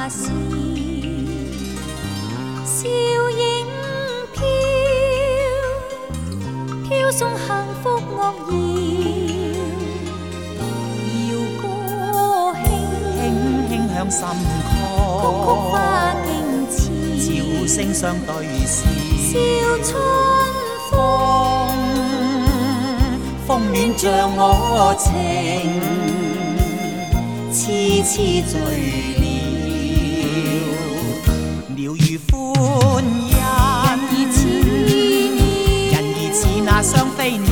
是笑影飘，飘送幸福樂謠，謠歌輕輕輕響心曲曲花徑似， 潮聲相對時， 笑春風， 風暖像我情，痴痴醉了。鳥語歡欣，人兒似那雙飛鳥，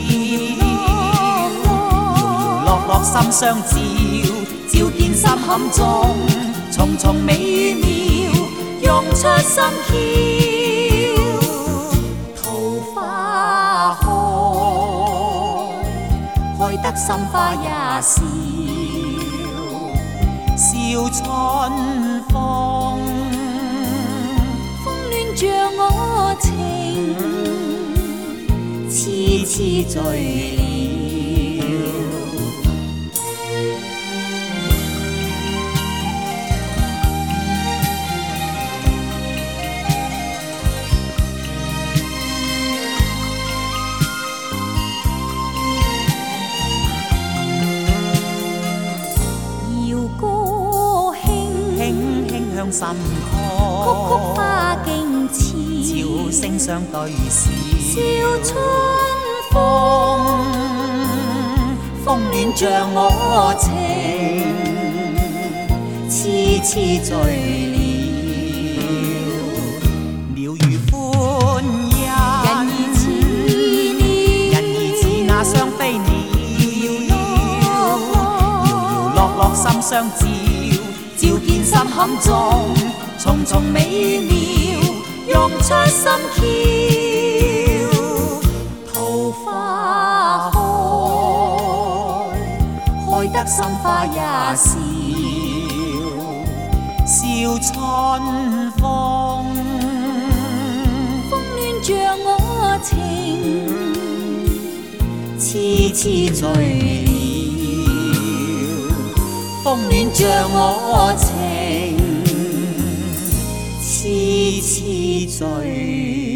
搖搖落落心相照，照見心坎中重重美與妙，用出心竅。桃花開得心花也笑，笑春風， 風暖像我情， 痴痴醉了。心曲曲花徑似， 潮聲相對時， 笑春風暖像我情，痴痴醉了。鳥語歡欣，人兒似那雙飛鳥，搖搖落落心相照，照見心坎中重重美與妙，用出心竅。桃花開得心花也笑，笑春風， 風暖像我情， 痴痴醉了。風暖像我情，痴痴醉。